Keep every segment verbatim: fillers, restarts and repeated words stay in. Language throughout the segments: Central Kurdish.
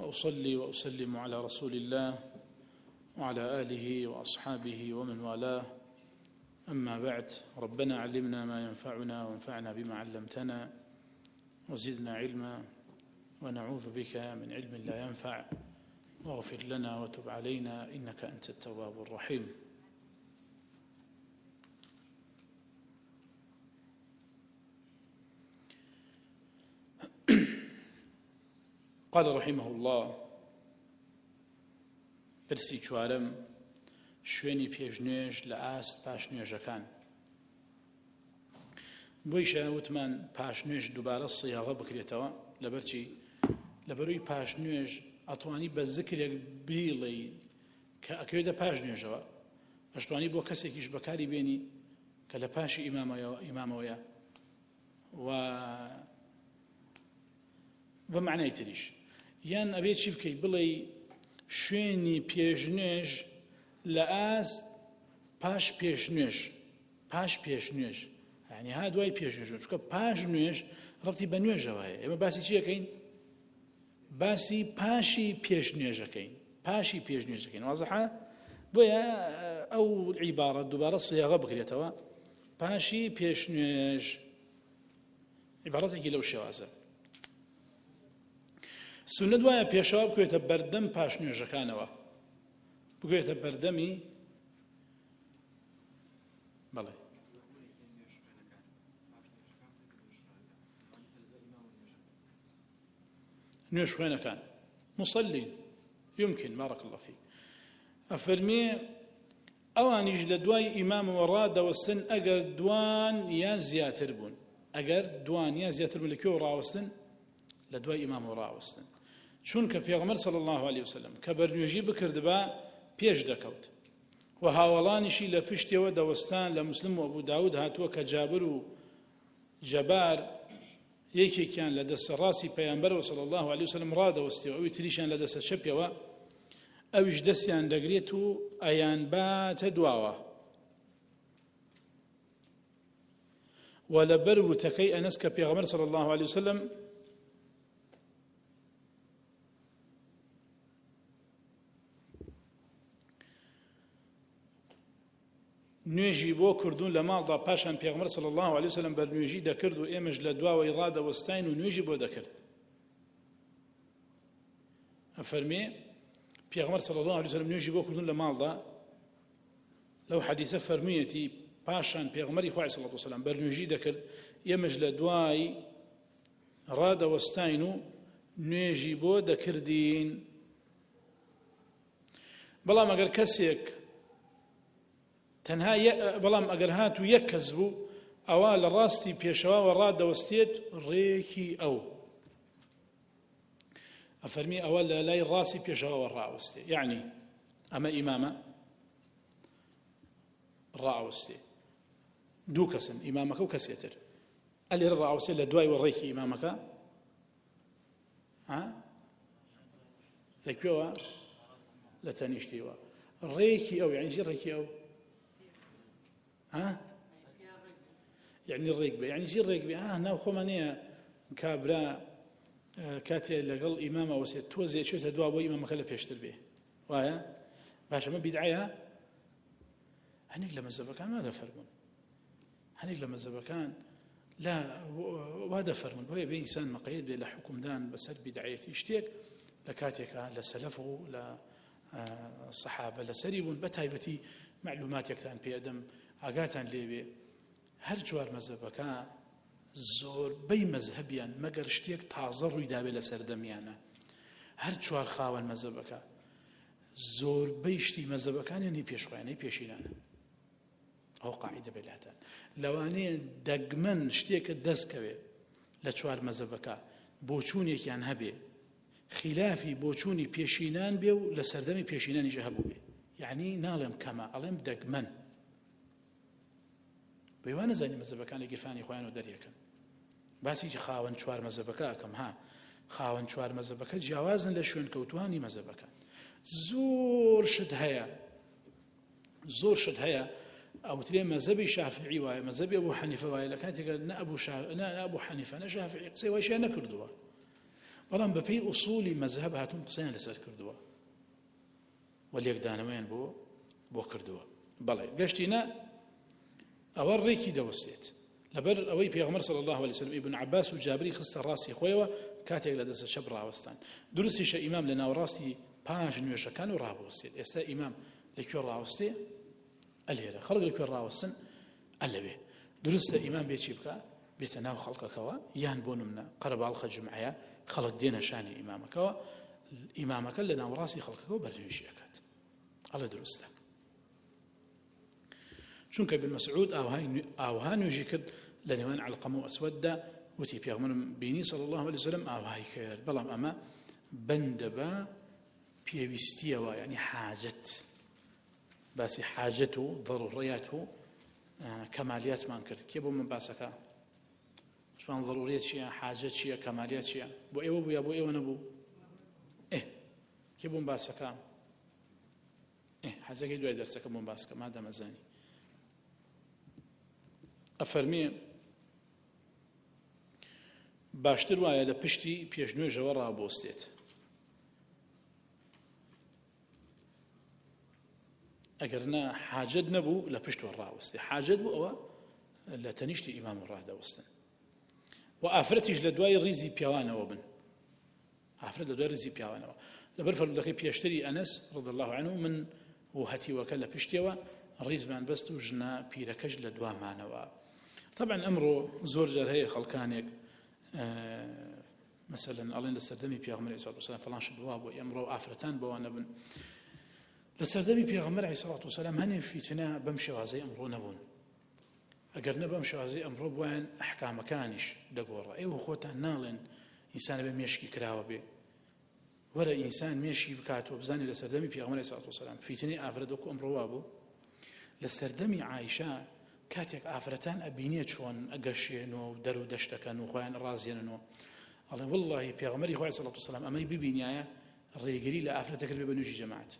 وأصلي وأسلم على رسول الله وعلى آله وأصحابه ومن والاه، أما بعد. ربنا علمنا ما ينفعنا وانفعنا بما علمتنا وزدنا علما، ونعوذ بك من علم لا ينفع، واغفر لنا وتب علينا إنك أنت التواب الرحيم. قال رحمه الله: برسی چوارم شوێنی پێشنوێژ لە ئاست پاش نوێژەکان. بۆی شاوتمان پاشنوێژ دووبارە سیاغە بکرێتەوە، لەبەرچی لەبەروی پاشنوێژ ئەتوانی بە زکرێک بیڵێ کە ئەکەوێتە پاش نوێژەوە، ئەشتوانی بۆ کەسێکیش بەکاری بێنی کە لە پاشی ئیمامەوەیە و بە معنای تریش، یان ئەبێ چی بکەیت بڵێ شوێنی پێشنوێژ لە ئاست پاش پێشنوێژ پاش پێشنوێژ یعنی ها دوای پێشنوێژ، چونکە پاش نوێژ ڕەبتی بە نوێژەوە هەیە. ئێمە باسی چی ئەەکەین؟ باسی پاشی پێشنوێژەکەین پاشی پێشنوێژەکەین وازەحە؟ بۆیە ئەو عیبارەت دووبارە سیاغە بکرێتەوە، پاشی پێشنوێژ. عیبارەتێکی لەو شێوازە. سونەت وایە پێشەوە بکوێتە بەردەم پاش نوێژەکانەوە، بکوێتە بەردەمی بەڵێ نوێژ خوێنەکان مصلين يمكن بارك الله فيك. ئەفەرمێ ئەوانیش لە دوای ئیمامەوە ڕادەوەستن ئەگەر دوان یا زیاتر بوون، ئەگەر دوان یا زیاتر بوون لەکوێوە ڕاوەستن؟ لە دوای ئیمامەوە ڕاوەستن. چونکە پێغەمبەر صلی الله عليه وسلم کە بەرنوێژی بکردبا پێش دەکەوت و هاوڵانیشی لە پشتیەوە دەوەستان. لە مسلم و ئەبوو داود هاتووە کە جابر و جەبار یەکێکیان لە دەستە ڕاستی پەیامبەرەوە صلی الله عليه وسلم ڕادەوەستیەوە، ئەوی تریشیان لە دەستە چەپیەوە، ئەویش دەستیان دەگرێت و ئەیان باتە دواوە. و لەبەر وتەکەی ئەنەس کە پێغەمبەر صلی الله عليه وسلم نوێژی بۆ کردوون لە ماڵدا، پاشان پێغەمبەر صلی الله عليه وسلم بەرنوێژی دەکرد و ئێمەش لە دواوەی ڕادەوەستاین و نوێژی بۆ دەکرد. ئەفەرمێ پێغەمبەر صلی الله عليه وسلم نوێژی بۆ کردوون لە ماڵدا، لەو حەدیثە فەرموویەتی پاشان پێغەمبەری خوا صلی الله عليه وسلم بەرنوێژی دەکرد، ئێمەش لە دوای ڕادەوەستاین و نوێژی بۆ دەکردین. بەڵام ئەگەر کەسێک تەنها بەڵام ئەگەر هاتوو یەک کەس بوو، ئەوە لە ڕاستی پێشەواوە ڕادەوەستێت ڕێکی ئەو. ئەفەرمی ئەوە لە لای ڕاستی پێشەواوە ڕاوەستێ، یعنی ئەمە ئیمامە ڕاوەستێ، دوو کەسن، ئیمامەکە و کەسێتر، ئەلێرە ڕاوەستێ لە دوای وەڕێکی ئیمامەکە لەکوێوە؟ لە تەنیشتیوە. ڕێکی ئەو یعنی چی ڕێکی ئەو؟ ها؟ يعني الريق بي يعني جي الريق بي اه ناو خمانية كابرا كاتي لقل إمامة وسيت توزي شو تدوا أبو إمامة كلا بيشتر به ويا باشا ما بيدعيها هنيك لما زبكان ماذا فرمون؟ هنيك لما زبكان لا وهذا فرمون وهي بين إنسان مقيد بلا حكم دان بسر بدعيتي اشتيك لكاتيك لسلفه للصحابة لسريبون بتايبتي معلومات يكتان بيدم ئاگاتان لێبێ هەر جوار مەزهبەکە زۆربەی مەزهبیان مەگەر شتێک تازە ڕوویدابێ لە سەردەمیانە، هەر چوار خاوەن مەزهبەکە زۆربەی شتی مەزهبەکانیانی پێشخۆیانەی پێشینانە. ئەو قاعیدە بێلاتان لەوانەیە دەگمەن شتێکە دەستکەوێ لە چوار مەزهبەکە بۆچوونێکیان هەبێ خلافی بۆچوونی پێشینان بێ و لە سەردەمی پێشینانیش هەبوو بێ، یعنی ناڵێم کەمە ئەڵێم دەگمەن. بەیوانە زانی مەزهبەکان لە گیرفانی خۆیان و دەریەکەن. باسی خاوەن چوار مەزهبەکە ئەکەم ها خاوەن چوار مەزهبەکە جیاوازن لە شوێن کەوتوانی مەزهبەکان. زۆر شت هەیە زۆر شت هەیە ئەوترێ مەزهبی شافعی وایە، مەزهبی ئەبوو حەنیفە وایە، لە کاتێکە نە ئەبوو شا... نە ئەبوو حەنیفە نە شافعی قسەی وایشیان نەکردووە. بەڵام بەپێی ئوسولی مەذهب هاتوون قسەیان لەسەر کردووە و لێکدانەوەیان بۆ بۆ کردووە. بەڵێ گەشتینە ئەوە ڕێکی دەوەستێت لەبەر ئەوەی پێغەمبەر صلی الله علیه وسلم ئیبن عباس و جابری خستە ڕاستی خۆیەوە کاتێک لە دەستە چەپ ڕاوەستان. دروستیشە ئیمام لە ناوەڕاستی پاش نوێژەکان و ڕابوەستێت. ئێستا ئیمام لەکوێ ڕاوەستێ؟ ئەلێرە. خەڵک لەکوێ ڕاوەستن؟ ئەلەوێ. دروستە ئیمام بێ چی بکە؟ بێتە ناو خەڵکەکەوە، یان بۆ نمونە قەرەباڵخە جومعەیە خەڵک دێنە شانی ئیمامەکەوە، ئیمامەکە لە ناوەڕاستی خەڵکەکەوە بەرنوێژی ئەکات. ئەڵێ دروستە. چونکە ابن مسعود ئاوها نوێژی کرد لە نێوان عەلقەمە و ئەسوەددا، وتی پێغەمبەرم بینی صلی الله علیه وسلم ئاوهای کرد، بەڵام ئەمە بەندە بە پێویستیەوە، یعنی حاجەت، باسی حاجەت و ضرورەیات و کەمالیاتمان کرد. کێ بۆ من باسەکە؟ شمان ضرورەت چییە؟ حاجەت چییە؟ کەمالیات چییە؟ بۆ ئێوە بوو یا بۆ ئێوە نەبوو؟ ئێ کێ بۆ من باسەکە؟ ئێ حەزەکەی دوای دەرسەکە بۆ من باسەکە مادەمەزانی. ئەفەرمێ باشتر وایە لە پشتی پێشنوێژەوە ڕابۆستێت. ئەگەر نا حاجەت نەبوو لە پشتوە ڕاوەستێ، حاجەت بوو ئەوە لە تەنیشتی ئیمام و ڕادەوەستن. و ئافرەتیش لە دوای ڕیزی پیاوانەوە بن، ئافرەت لە دوای ڕیزی پیاوانەوە. لەبەر فەرمودەکەی پێشتری ئەنەس رضی الله عنه من و هەتیوەکە لە پشتیەوە ڕیزمان بەست و ژنە پیرەکەش لە دوامانەوە. طبعا ئەمڕۆ زۆر جار هەیە خەڵکانێک مثلا ئەڵێن لە سەردەمی پێغەمبەر عەلەیهی سەڵاتو وسەلام فڵان شت وا بوو، ئەمڕۆ ئافرەتان بەوانە بن. لە سەردەمی پێغەمبەر عەلەیهی سەڵاتو وسەلام هەنێ فیتنە بەم شێوازەی ئەمڕۆ نەبوون. ئەگەر نە بەم شێوازەی ئەمڕۆ بووایان ئەحکامەکانیش دەگۆڕا. ئێوە خۆتان ناڵێن ئینسانە بێ مێشکی کراوە بێ، وەرە ئینسان مێشکی بکاتەوە بزانێ لە سەردەمی پێغەمبەر عەلەیهی سەڵاتو وسەلام فیتنەی ئافرەت وەکو ئەمڕۆ وا بوو. لە سەردەمی عایشە کاتێک ئافرەتان ئەبینێت چۆن ئەگەشێنەوە و دەر و دەشتەکەن و خۆیان ڕازێننەوە، ئەڵێ وەڵڵاهی پێغەمبەری خوا عەلەیهی سەڵاتو وسەلام ئەمەی ببینایە ڕێگری لە ئافرەتە کرد بێ بە نوێژی جەماعەت،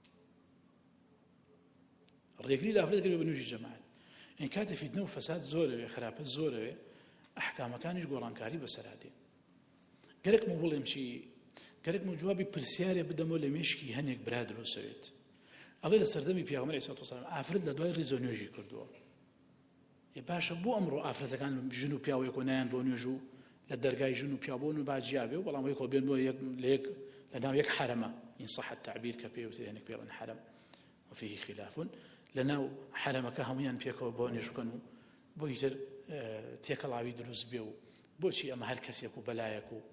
ڕێگری لە ئافرەتە کرد بێ بە نوێژی جەماعەت. ئین کاتە فیتنە و فەساد زۆرەوێ، خراپەت زۆرەوێ، ئەحکامەکانیش گۆڕانکاری بەسەرادێ. گەرەکمە بڵێم چی؟ گەرەکمە جوابی پرسیارێ بدەمەوە لە مێشکی هەنێک برا دروستەوێت. ئەڵێ لە سەردەمی پێغەمبەر عەلەیهی سەڵاتو وسەلام ئافرەت لە دوای ڕیزە نوێژی کردووە. باشە بۆ ئەمڕۆ ئافرەتەکان ژن و پیاوەیەک و نایان بۆ نوێژ و لە دەرگای ژن و پیاو بۆن و باجیابێ و بەڵام وەی کۆڵبێن بۆ لە ناو یەک حرەمە، ئین صح التعبیر کە پێوتێ هەنێک پێڵێن حرەم وفيه خلاف، لە ناو حرەمەکە هەمویان پێکەوە بۆ نوێژکەن و بۆی تر تێکەڵاوی دروست بێ و بۆچی ئەمە هەر کەسێک و بەلایەک و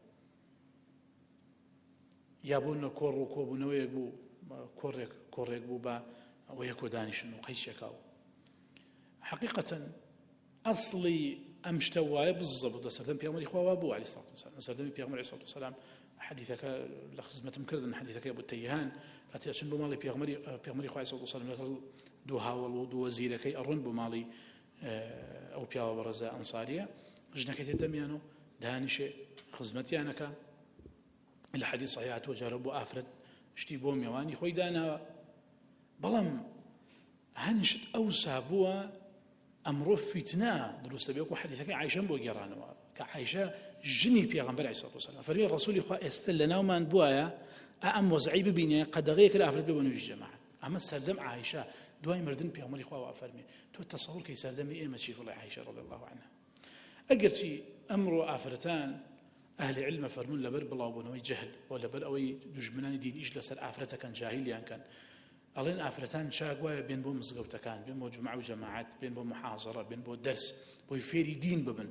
یا بۆ نە کۆڕ و کۆبوونەوەیەک بوو، کۆڕێک کۆڕێک بوو بە ئەوە یەکۆ دانیشن و قەیچێکاو. حقیقەتەن ئەسڵی ئەم شتە وایە بزەبوو لە سەردەمی پێغەمبەری خوا وا بوو عەلەیهی سەڵاتو وسەلام. لە سەردەمی پێغەمبەر عەلەیهی سەڵاتو وسەلام حەدیثەکە لە خزمەتم کردن، حەدیثەکەی ئەبوو تەیهان کاتی ئەچن بۆ ماڵی پێغەمبەری پێغەمبەری خوا عەلەیهی سەڵاتو وسەلام لەگەڵ دوو هاوڵ و دوو وەزیرەکەی ئەڕۆن بۆ ماڵی ئەو پیاوە بەڕێزە ئەنساریە، ژنەکەی تێدەمیان و دانیشێ خزمەتیانەکە. لە حەدیث صحیح هاتووە جارە بۆ ئافرەت شتی بۆ میێوانی خۆی داناوە، بەڵام هەنیشت ئەوسا بووە ئەمڕۆ فیتنە دروستە بێ وەکو حەدیثەکەی عایشەم بۆ گێڕانەوە کە عایشە ژنی پێغەمبەر عەلەیهی سەڵاتو وسەلام فەرمی ڕەسوولی خوا ئێستا لە ناومان بووایە ئەم وەزعی ببینێ قەدەغەیەک لە ئافرەت بێ بە نوێژی جەماعەت. ئەمە سەردەم عایشە دوای مردن پێغەمبەری خوا وا فەرمی. تۆ تەسەووڕ کەی سەردەمی ئێمە چی وڵای عایشە رضی الله عنها. ئەگەرچی ئەمڕۆ ئافرەتان ئەهلی علمە فەرمون لەبەر بڵاوبوونەوەی جەهل و لەبەر ئەوەی دوژمنانی دینیش لەسەر ئافرەتەکەن جاهیلیان کەن، ئەڵێن ئافرەتان چاک وایە بێن بۆ مزگەوتەکان، بێن بۆ جومعە و جەماعەت، بێن بۆ محاضەرە، بێن بۆ دەرس، بۆی فێری دین ببن،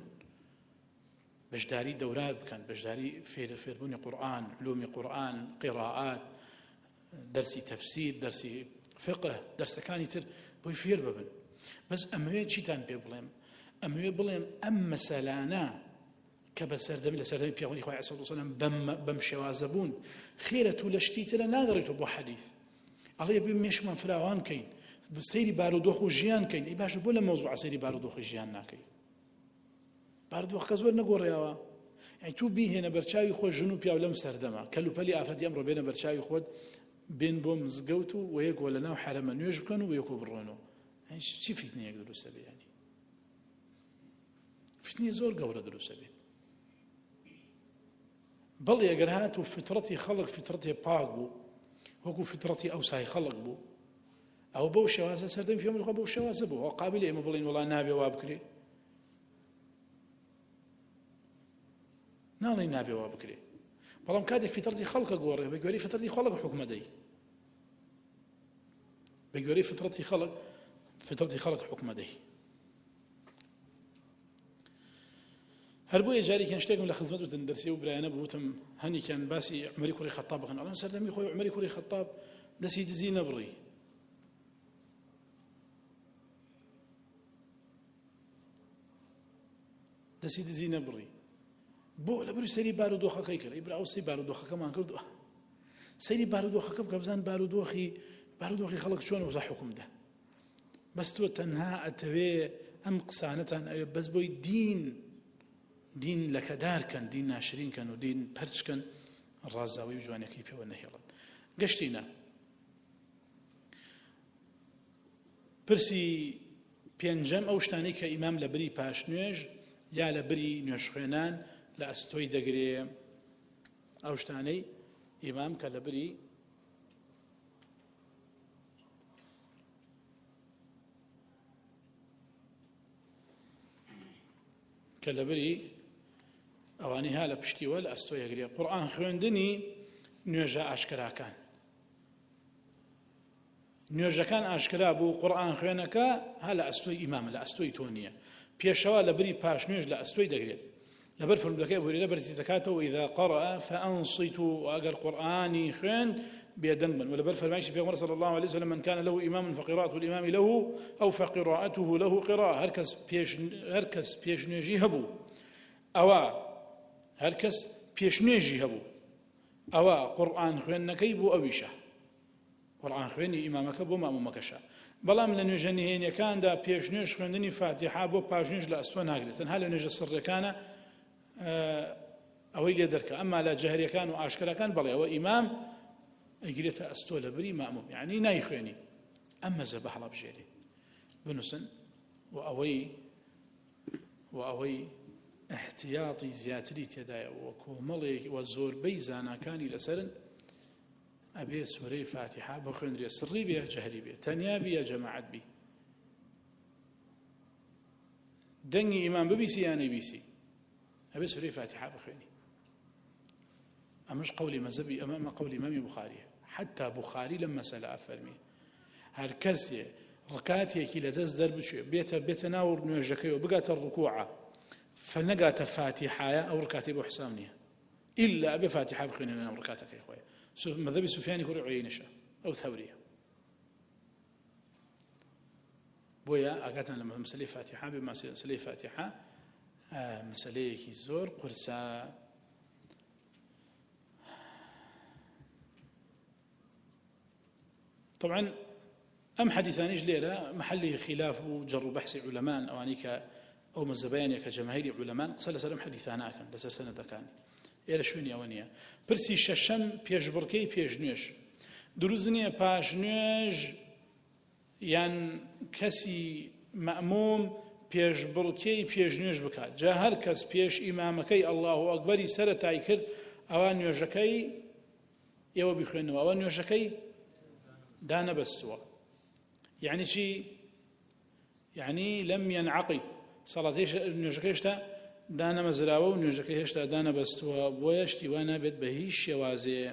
بەشداری دەورات بکەن، بەشداری فێربوونی قورئان، علومی قورئان، قیراءات، دەرسی تەفسیر، دەرسی فقه، دەرسەکانی تر بۆی فێر ببن. بەس ئەمەوێ چیتان پێ بڵێم؟ ئەمەوێ بڵێم ئەم مەسەلانە کە بە سەردەمی لە سەردەمی پێغەمبەری خوا عەلەیهی سەڵاتو وسەلام بەم شێوازە بوون، خێرەت و لە شتی ترە ناگەڕێتەوە بۆ حەدیث. ئەڵێ بێ مێشمان فراوان کەین، سەیری بارودۆخ و ژیان کەین. ئەی باشە بۆ لە مەوزوعە سەیری بارودۆخی ژیان ناکەی؟ بارودۆخەکە زۆر نەگۆڕیاوە. یعنی تو بیهێنە بەرچاوی خۆت ژن و پیاو لەم سەردەمە، کەلوپەلی ئافرەتی ئەمڕۆ بێنە بەرچاوی خۆت، بێن بۆ مزگەوت و وەیەکەوە لە ناو حرەمە نوێژ بکەن و وەیەکەوە بڕۆنەوە. چی فیتنەیەک دروستە بێ؟ ینی فیتنەی زۆر گەورە دروستە بێت. بەڵێ ئەگەر هات و فترەتی خەڵک فترەتی پاک بوو وەکو فترەتی ئەوسای خەڵک بوو ئەو بەو شێوازە سەردەمی پێغەمبەری خوا بەو شێوازە بوو قابل ئێمە بڵێن وەڵا نابێ وا بکرێ ناڵێن نابێ وا بکرێ بەڵام کاتێک فترەتی خەڵکە گۆڕێ بە گوێرەی فترەتی خەڵک حکومە دەی بە گوێرەی فترەتی خەڵک فترەتی خەڵک حکومە دەی هەر بۆیە جارێکیان شتێکم لە خزمەت وتن دەرسی و برایانە بوتم هەنێکیان باسی عومەری کوڕی خەتاب بکەن ئەڵێن سەردەمی خۆی عومەری کوڕی خەتاب دەستی دزی نەبڕی دەستی دزی نەبڕی بۆ لەبەر سەیری بارودۆخەکەی کرد ئیبرا ئەو سەیری بارودۆخەکەمان کردووە سەیری بارودۆخەکە بکە بزان بارودۆخی بارودۆخی خەڵک چۆنە وەزا حکومدا بەس تۆ تەنها ئەتەوێ ئەم قسانەتان ئەوێ بەس بۆی دین دین لەکەدارکەن دین ناشرینکەن و دین پەرچکەن ڕازاوی و جوانەکەی پێوە نەهێڵن گەشتینە پرسی پێنجەم ئەو شتانەی کە ئیمام لە بری پاش نوێژ یا لە بری نوێژ خوێنان لە ئەستۆی دەگرێ ئەو شتانەی ئیمام کە لە بری کە لە بری ئەوانی ها لە پشتیوە لە ئەستۆی دەگرێ قورئان خوێندنی نوێژە ئاشکراکان نوێژەکان ئاشکرا بوو قورئان خوێنەکە ها لە ئەستۆی ئیمامە لە ئەستۆی تۆ نییە پێشەوە لە بری پاش نوێژ لە ئەستۆی دەگرێت لەبەر فەرمودەکەی ئەبو هورەیرە بەرزی دەکاتەوە ئیذا قەرأ فأنصتوا ئەگەر قورئانی خوێن بێدەنگ بن ولەبەر فەرمایشی پێغەمبەر صلی الله عليه وسلم من كان له إمام فقراءة الإمام له أو فقراءته له قراءة هر کەس پێش هەر کەس پێشنوێژی هەبوو ئەوە هەر کەس پێشنوێژی هەبوو ئەوە قورئان خوێندنەکەی بۆ ئەویشە قورئان خوێنی ئیمامەکە بۆ مامۆمەکەشە بەڵام لە نوێژە نهێنیەکاندا پێشنوێژ خوێندنی فاتحە بۆ پاژنوێژ لە ئەستۆ ناگرێت تەنها لە نوێژە سڕیەکانە ئەوەی لێ دەرکە ئەمما لە جەهریەکان و ئاشکراکان بەڵێ ئەوە ئیمام ئەیگرێتە ئەستۆ لە بری مامۆم یعنی نایخوێنی ئەم مەزە بە هەڵە بژێری بنووسن و ئەوەی و ئەوەی احتیاطی زیاتری تێدایە و کۆمەڵێک و زۆربەی زاناکانی لەسەرن ئەبێ سورەی فاتحە بخوێندرێ سڕی بێ جەهری بێ تەنیا بێ جەماعەت بی دەنگی ئیمام ببیسی یان نەیبیسی ئەبێ سورەی فاتحە بخوێنی ئەمەش قەولی مەذهبی ئەمە قەولی ئیمامی بوخاریە حتا بوخاری لەم مەسەلە ئەفەرمی هەر کەسێ ڕکاتێکی لەدەست دەربچێ بێتە بێتە ناو نوێژەکەیەوە بگاتە ڕکووعە فنەگاتە فاتحایە ئەو ڕکاتی بۆ حساب نییە ئیلا ئەبێ فاتحە بخوێنێ لەناو ڕکاتەکەی خۆی مەذهبی سوفیانی کوڕی عوەینەشە ئەو ثەوریە بۆیە ئاگاتان لە مەسەلەی فاتحە بێ مەسەلەی فاتحە مەسەلەیەکی زۆر قورسە طبعا ئەم حەدیثانیش لێرە محلی خلاف و جەڕ و بەحسی عولەمان ئەوانەی کە ئەو مەذهبیانە کە جەماهیری عولەمان قسە لەسەر ئەم حەدیثانە ئەکەن لەسەر سەنەدەکانی ئێرە شوێنی ئەوە نییە پرسی شەشەم پێشبڕکەی پێشنوێژ دروست نییە پاشنوێژ یان کەسی مەأموم پێشبڕکەی پێشنوێژ بکات جا هەر کەس پێش ئیمامەکەی ئەڵڵاهو ئەکبەری سەرەتای کرد ئەوە نوێژەکەی ئێوە بیخوێنەوە ئەوە نوێژەکەی دانەبەستووە یعنی چی یعنی لەم ينعقد سەڵاتەی نوێژەکەی هێشتا دانەمەزراوە و نوێژەکەی هێشتا دانەبەستووە بۆیە شتی وا نابێت بە هیچ شێوازێ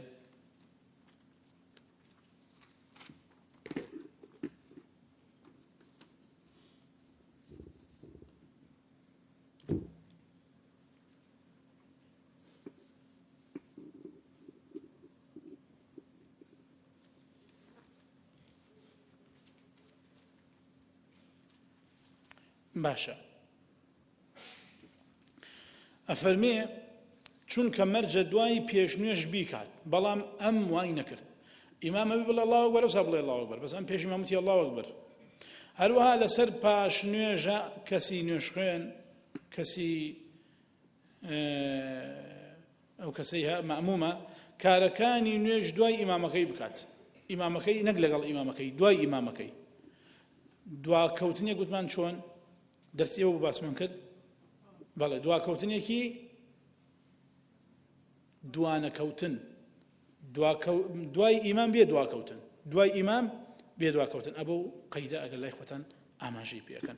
باشە ئەفەرمێ چونکە مەرجە دوای پێشنوێژ بیکات بەڵام ئەم وای نەکرد ئیمامە بڵێ ئەڵڵاهو ئەکبەر ئەوسا بڵێ ئەڵڵاهو ئەکبەر بەس ئەم پێش ئیمامەتی ئەڵڵاهو ئەکبەر هەروەها لەسەر پاشنوێژە کەسی نوێژ خوێن کەسی ئەو کەسەی مەأمومە کارەکانی نوێژ دوای ئیمامەکەی بکات ئیمامەکەی نەک لەگەڵ ئیمامەکەی دوای ئیمامەکەی دواکەوتنێک گوتمان چۆن دەرسی ئەوە باسمان کرد بەڵێ دواکەوتنێکی دوانەکەوتن دوای ئیمان بێ دواکەوتن دوای ئیمان بێ دواکەوتن ئەبە و قەیدە ئەگەر لای خۆتان ئاماژەی پێەکەن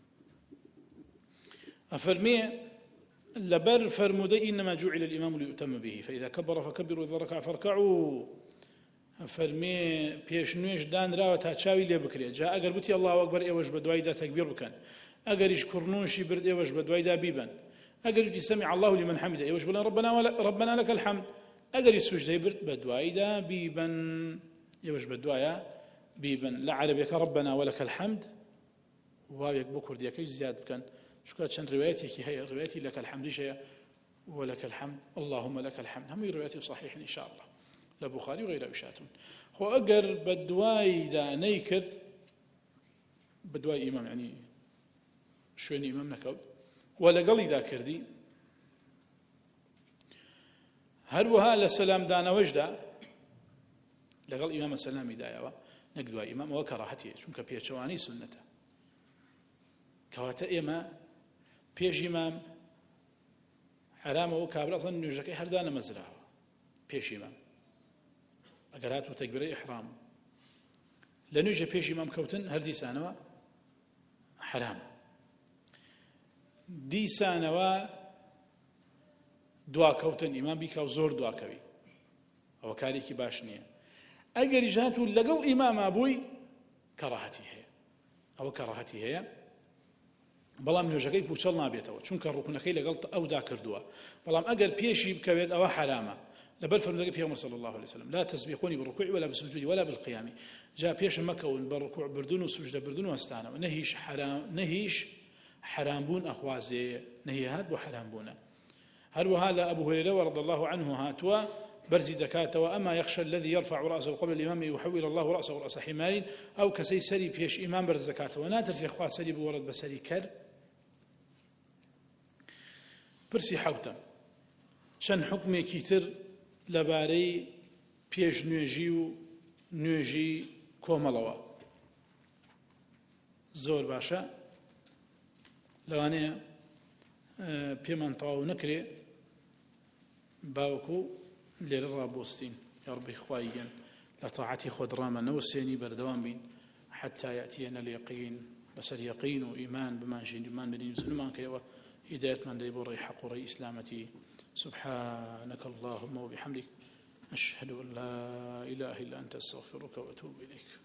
ئەفەرمێ لبر فرمودي إنما جعل الإمام ليؤتم به فإذا كبر فكبروا وإذا ركع فاركعوا فرمي بيش نويش دان راوة تاچاوي لي بكري جاء أقر بتي الله أكبر إيوش بدواي دا تكبير بكان أقر يشكرنوشي برد إيوش بدواي دا بيبا أقر يجي سمع الله لمن حمده إيوش بلا ربنا ولا ربنا لك الحمد أقر يسوش دا برد بدواي دا بيبا إيوش بدواي بيبا لا عربيك ربنا ولك الحمد واويك بكر ديك زياد بكان شكرا شن روايتي هي روايتي لك الحمد شيء ولك الحمد اللهم لك الحمد هم روايتي صحيح إن شاء الله لبخاري وغيره وشاتون خو أجر بدواي دا نيكرت بدواي إمام يعني شوين إمام نكود ولا قلي ذا كردي هروها لسلام دانا وجدا لقل إمام السلام دايوا نقدوا إمام وكراهتي شنك بيشواني سنته كواتا إما بيش إمام حرامه وكابر أصلا نوجكي هردانا مزرعه بيش إمام أقرات وتكبير إحرام لنوجه بيش إمام كوتن هردي سانوا حرام دي سانوا دوا كوتن إمام بيكا وزور دوا كوي أو كاريكي باشنية أقر جهاته لقل إمام أبوي كراهتي هي أو كراهتي هي بەڵام نوێژەکەی پوچەڵ نابێتەوە چونکە ڕوکنەکەی لەگەڵ ئەودا کردووە بەڵام ئەگەر پێشی بکەوێت ئەوە حرامە لەبەر فەرمودەکەی پێغەمبەر صلی الله عليه وسلم لا تسبقوني بالركوع ولا بالسجود ولا بالقيام جا پێش مەکەون بە ڕکوع بردون و سوجدە بردون و هەستانەوە نەهیش حرام نەهیش حرام بوون ئەخوازێ نەهیهات بۆ حرام بوونە هەروەها لە ئەبو هورەیرە رضي الله عنه هاتووە برزي دكاته أما يخشى الذي يرفع رأسه قبل الإمام يحول الله رأسه رأس حمار أو كسي سري بيش إمام برز زكاته وناتر يخوا سري بورد بسري كر برسي حوتم شن حكمي كيتر لباري بيش نوجي نوجي كوملوا زور باشا لواني بيمن طاو نكري باوكو لێرە ڕابۆستین یا ڕبی خوایگەن لە تاعەتی خۆت ڕامەنەوەسێنی بەردەوام بین حتى يأتينا اليقين بەسەر یەقین و ئیمان بمانژین ایمان بنین سنومان کەوە هیدایەتمان دەی بۆ ڕێی حەق و ڕێی ئیسلامەتی سبحانك اللهم وبحمدك أشهد أن لا إله إلا أنت أستغفرك وأتوب إليك